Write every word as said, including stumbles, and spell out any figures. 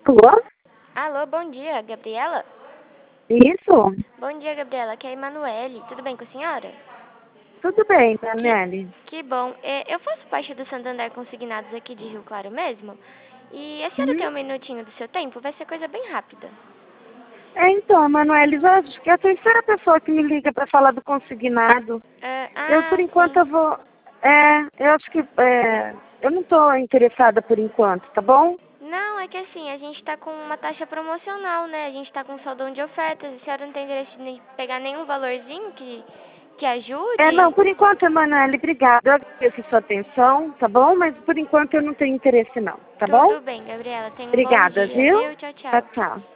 Alô? Alô, bom dia, Gabriela? Isso? Bom dia, Gabriela. Aqui é a Emanuele. Tudo bem com a senhora? Tudo bem, Daniele. Que bom. É, eu faço parte do Santander Consignados aqui de Rio Claro mesmo. E a senhora Hum? tem um minutinho do seu tempo? Vai ser coisa bem rápida. É, então, Emanuele, eu acho que é a terceira pessoa que me liga para falar do consignado. É, Eu, por ah, enquanto, sim. eu vou... É, eu acho que... É, eu não estou interessada por enquanto, tá bom? Não, é que assim, a gente tá com uma taxa promocional, né? A gente tá com um saldão de ofertas. A senhora não tem interesse em pegar nenhum valorzinho que, que É, não, ajude? por enquanto, Emanuele, obrigada. Eu agradeço a sua atenção, tá bom? Mas, por enquanto, eu não tenho interesse não, tá bom? Tudo bem, Gabriela. Tenha um bom Obrigada, dia, viu? viu? Tchau, Tchau, tchau. tchau.